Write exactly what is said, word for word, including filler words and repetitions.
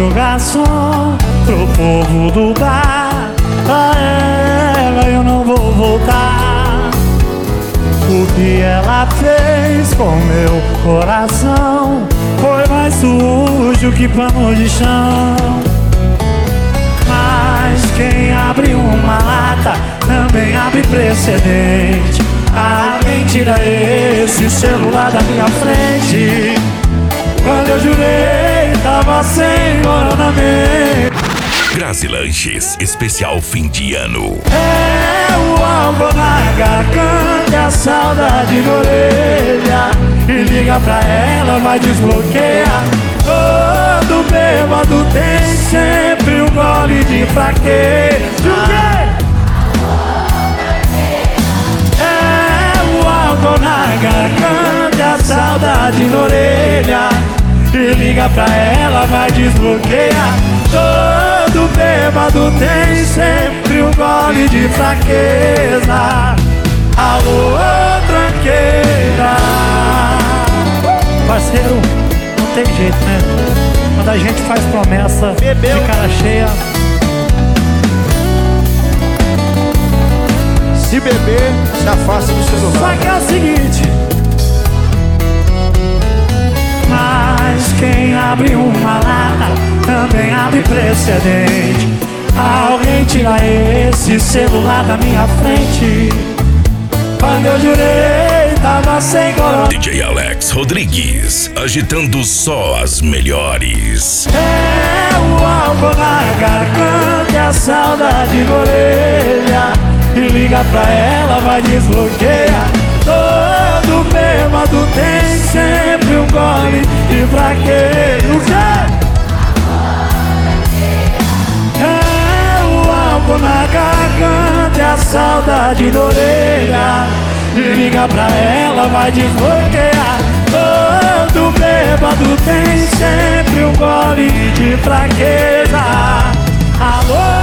pro garçom, pro povo do bar, pra ela eu não vou voltar. O que ela fez com meu coração foi mais sujo que pano de chão. Mas quem abre uma lata também abre precedente. Alguém tira esse celular da minha frente. Quando eu jurei, tava sem coronamento. Grazi Lanches, especial fim de ano. É o álcool na garganta, a saudade na orelha. E liga pra ela, vai desbloquear. Todo bêbado tem sempre um gole de fraqueza. É o álcool na garganta, a saudade na orelha. E liga pra ela, vai desbloquear. Todo bêbado tem sempre um gole de fraqueza. Alô, tranqueira. Parceiro, não tem jeito, né? Quando a gente faz promessa Bebeu. de cara cheia. Se beber, se afasta do celular. Só que é o seguinte: mas quem abre uma lata também abre precedente. Alguém tira esse celular da minha frente. Quando eu jurei, tava sem corona. D J Alex Rodrigues, agitando só as melhores. É o álcool na garganta e a saudade na orelha. E liga pra ela, vai desbloquear. Todo bêbado tem sempre um gole de fraqueza. O quê? É o álcool na garganta e a saudade na orelha. E liga pra ela, vai desbloquear. Todo bêbado tem sempre um gole de fraqueza. Alô?